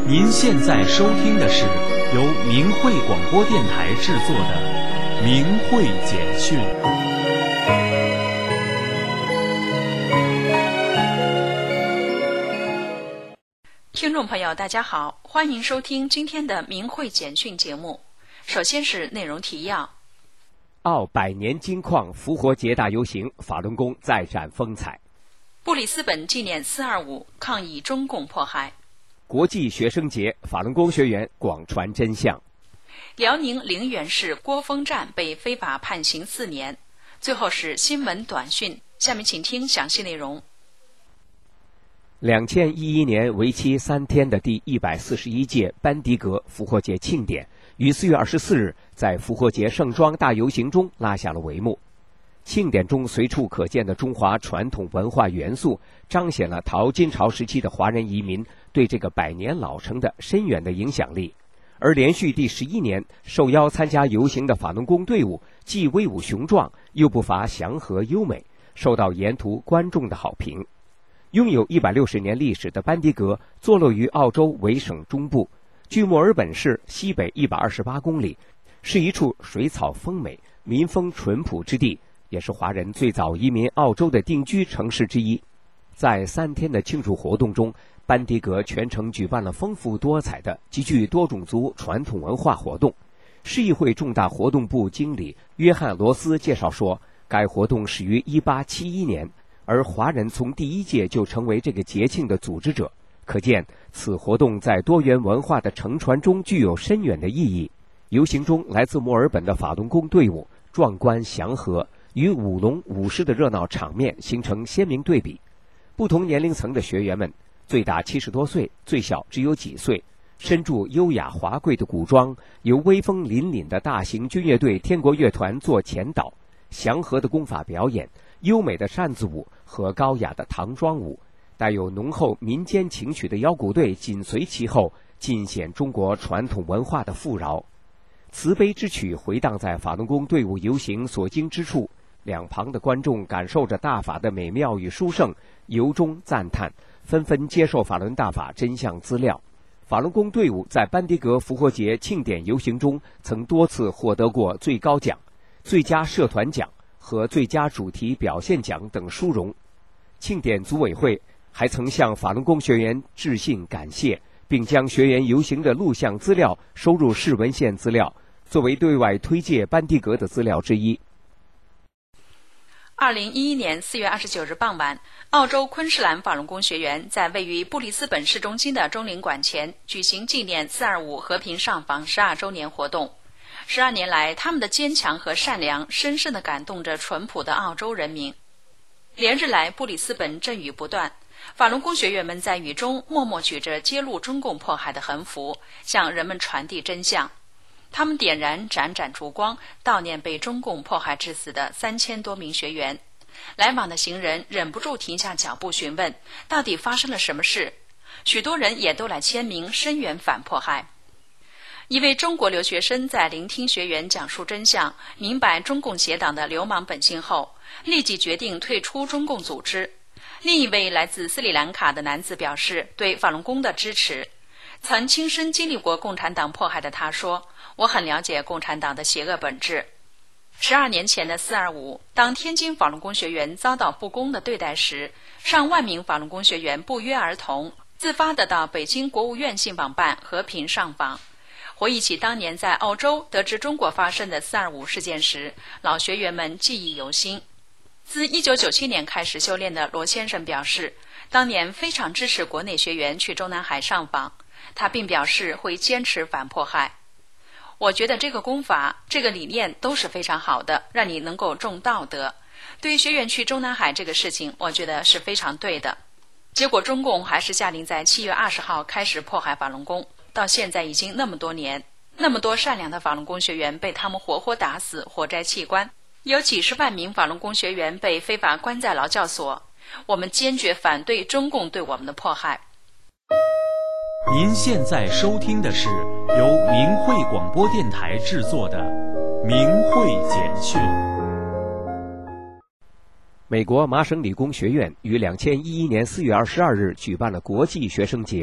您现在收听的是由明慧广播电台制作的《明慧简讯》。 听众朋友大家好，欢迎收听今天的明慧简讯节目。首先是内容提要。 奥百年金矿复活节大游行，法轮功再展风采。 布里斯本纪念425抗议中共迫害。 国际学生节，法轮功学员广传真相。 辽宁陵园市郭峰站被非法判刑4年。最后是新闻短讯，下面请听详细内容。 2011年为期3天的第141届班迪格复活节庆典于4月24日在复活节盛装大游行中拉下了帷幕。庆典中随处可见的中华传统文化元素，彰显了陶金朝时期的华人移民对这个百年老城的深远的影响力。而连续第11年受邀参加游行的法轮功队伍，既威武雄壮，又不乏祥和优美，受到沿途观众的好评。拥有160年历史的班迪格坐落于澳洲维省中部，距墨尔本市西北128公里，是一处水草丰美、民风淳朴之地，也是华人最早移民澳洲的定居城市之一。在3天的庆祝活动中，班迪格全程举办了丰富多彩的极具多种族传统文化活动。市议会重大活动部经理约翰·罗斯介绍说，该活动始于1871年，而华人从第1届就成为这个节庆的组织者，可见此活动在多元文化的承传中具有深远的意义。游行中，来自墨尔本的法轮功队伍壮观祥和，与舞龙舞狮的热闹场面形成鲜明对比。不同年龄层的学员们，最大70多岁，最小只有几岁，身着优雅华贵的古装，由威风凛凛的大型军乐队天国乐团做前导，祥和的功法表演，优美的扇子舞和高雅的唐装舞，带有浓厚民间情趣的腰鼓队紧随其后，尽显中国传统文化的富饶。慈悲之曲回荡在法轮功队伍游行所经之处，两旁的观众感受着大法的美妙与殊胜，由衷赞叹，纷纷接受法轮大法真相资料。法轮功队伍在班迪格复活节庆典游行中曾多次获得过最高奖、最佳社团奖和最佳主题表现奖等殊荣。庆典组委会还曾向法轮功学员致信感谢，并将学员游行的录像资料收入市文献资料，作为对外推介班迪格的资料之一。 2011年4月29日傍晚，澳洲昆士兰法轮功学员在位于布里斯本市中心的中领馆前举行纪念425和平上访12周年活动。12年来，他们的坚强和善良深深地感动着淳朴的澳洲人民。连日来，布里斯本阵雨不断，法轮功学员们在雨中默默举着揭露中共迫害的横幅，向人们传递真相。他们点燃盏盏烛光，悼念被中共迫害致死的3000多名学员。来往的行人忍不住停下脚步询问，到底发生了什么事？许多人也都来签名声援反迫害。一位中国留学生在聆听学员讲述真相，明白中共邪党的流氓本性后，立即决定退出中共组织。另一位来自斯里兰卡的男子表示对法轮功的支持。曾亲身经历过共产党迫害的他说，我很了解共产党的邪恶本质。12年前的425，当天津法轮功学员遭到不公的对待时，上万名法轮功学员不约而同自发地到北京国务院信访办和平上访。回忆起当年在澳洲得知中国发生的425事件时，老学员们记忆犹新。自1997年开始修炼的罗先生表示，当年非常支持国内学员去中南海上访，他并表示会坚持反迫害。我觉得这个功法、这个理念都是非常好的，让你能够重道德。对于学员去中南海这个事情，我觉得是非常对的。结果中共还是下令在7月20号开始迫害法轮功，到现在已经那么多年，那么多善良的法轮功学员被他们活活打死、活摘器官，有几十万名法轮功学员被非法关在劳教所。我们坚决反对中共对我们的迫害。 您现在收听的是由明慧广播电台制作的《明慧简讯》。 美国麻省理工学院于2011年4月22日举办了国际学生节，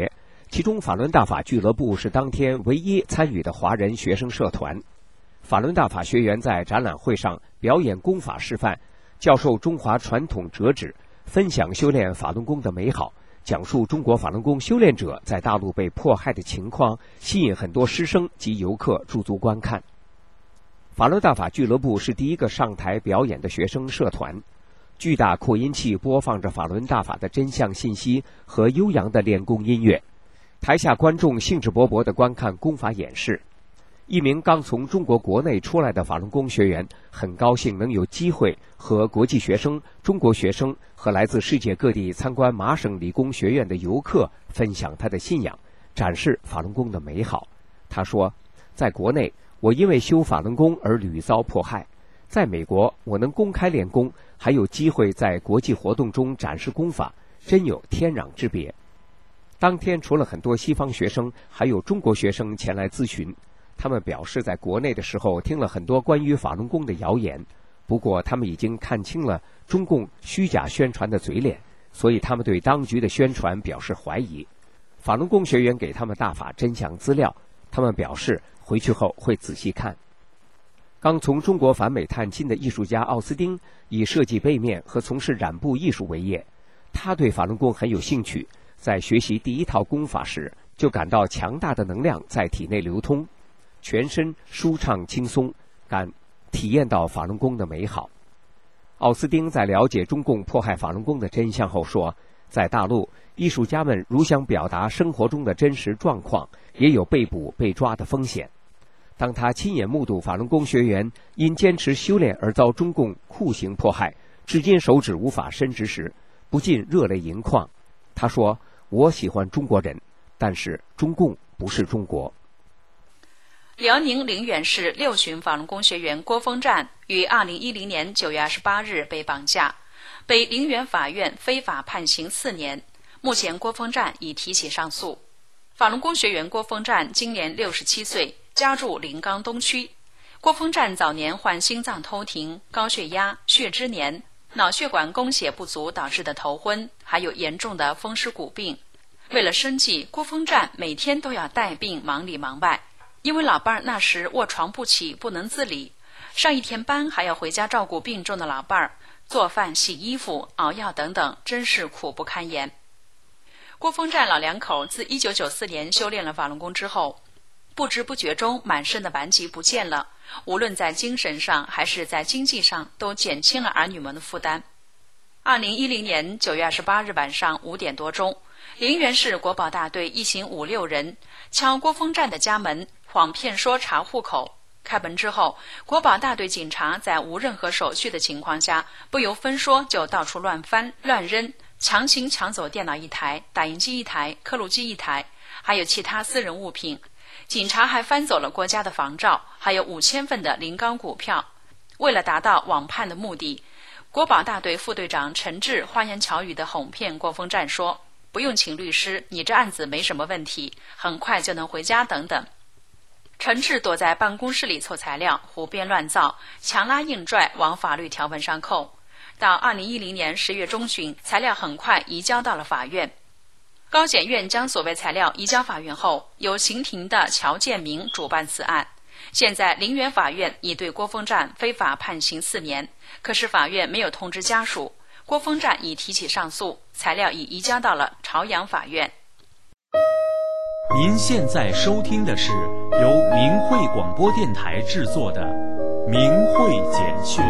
其中法轮大法俱乐部是当天唯一参与的华人学生社团。法轮大法学员在展览会上表演功法示范，教授中华传统折纸，分享修炼法轮功的美好，讲述中国法轮功修炼者在大陆被迫害的情况，吸引很多师生及游客驻足观看。法轮大法俱乐部是第一个上台表演的学生社团，巨大扩音器播放着法轮大法的真相信息和悠扬的练功音乐，台下观众兴致勃勃地观看功法演示。一名刚从中国国内出来的法轮功学员很高兴能有机会和国际学生、中国学生和来自世界各地参观麻省理工学院的游客分享他的信仰，展示法轮功的美好。他说，在国内我因为修法轮功而屡遭迫害，在美国我能公开练功，还有机会在国际活动中展示功法，真有天壤之别。当天除了很多西方学生，还有中国学生前来咨询。他们表示在国内的时候听了很多关于法轮功的谣言，不过他们已经看清了中共虚假宣传的嘴脸，所以他们对当局的宣传表示怀疑。法轮功学员给他们大法真相资料，他们表示回去后会仔细看。刚从中国返美探亲的艺术家奥斯汀以设计背面和从事染布艺术为业，他对法轮功很有兴趣，在学习第一套功法时就感到强大的能量在体内流通，全身舒畅轻松，感体验到法轮功的美好。奥斯汀在了解中共迫害法轮功的真相后说，在大陆，艺术家们如想表达生活中的真实状况，也有被捕被抓的风险。当他亲眼目睹法轮功学员因坚持修炼而遭中共酷刑迫害，至今手指无法伸直时，不禁热泪盈眶。他说，我喜欢中国人，但是中共不是中国。 辽宁陵源市六旬法轮功学员郭峰战于2010年9月28日被绑架，被陵源法院非法判刑4年。目前郭峰战已提起上诉。法轮功学员郭峰战今年67岁，家住临港东区。郭峰战早年患心脏偷停、高血压、血脂黏、脑血管供血不足导致的头昏，还有严重的风湿骨病。为了生计，郭峰战每天都要带病忙里忙外。因为老伴儿那时卧床不起，不能自理，上一天班还要回家照顾病重的老伴儿，做饭、洗衣服、熬药等等，真是苦不堪言。郭峰战老两口自1994年修炼了法轮功之后，不知不觉中满身的顽疾不见了，无论在精神上还是在经济上都减轻了儿女们的负担。2010年9月28日晚上5点多钟，陵源市国保大队一行5、6人敲郭峰战的家门，谎骗说查户口。开门之后，国保大队警察在无任何手续的情况下，不由分说就到处乱翻乱扔，强行抢走电脑1台、打印机1台、刻录机1台，还有其他私人物品。警察还翻走了郭家的房照，还有5000份的临港股票。为了达到网判的目的，国保大队副队长陈志花言巧语地哄骗郭峰战说，不用请律师，你这案子没什么问题，很快就能回家等等。陈志躲在办公室里凑材料，胡编乱造，强拉硬拽往法律条文上扣。到2010年10月中旬，材料很快移交到了法院。高检院将所谓材料移交法院后，由刑庭的乔建明主办此案。现在陵源法院已对郭峰战非法判刑4年，可是法院没有通知家属。郭峰战已提起上诉，材料已移交到了朝阳法院。 您现在收听的是由明慧广播电台制作的《明慧简讯》。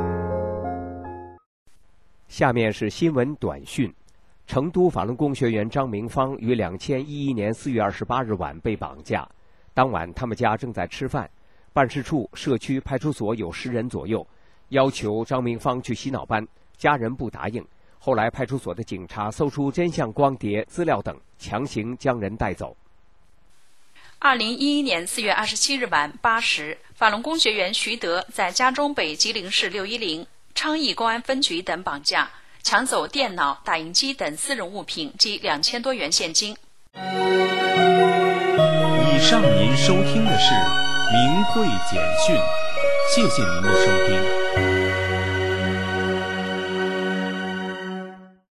下面是新闻短讯。成都法轮功学员张明芳于2011年4月28日晚被绑架，当晚他们家正在吃饭，办事处、社区派出所有10人左右，要求张明芳去洗脑班，家人不答应。后来派出所的警察搜出真相光碟、资料等，强行将人带走。 2011年4月27日晚8时，法轮功学员徐德在家中被吉林市610、昌邑公安分局等绑架，抢走电脑、打印机等私人物品及2000多元现金。 以上您收听的是明慧简讯，谢谢您的收听。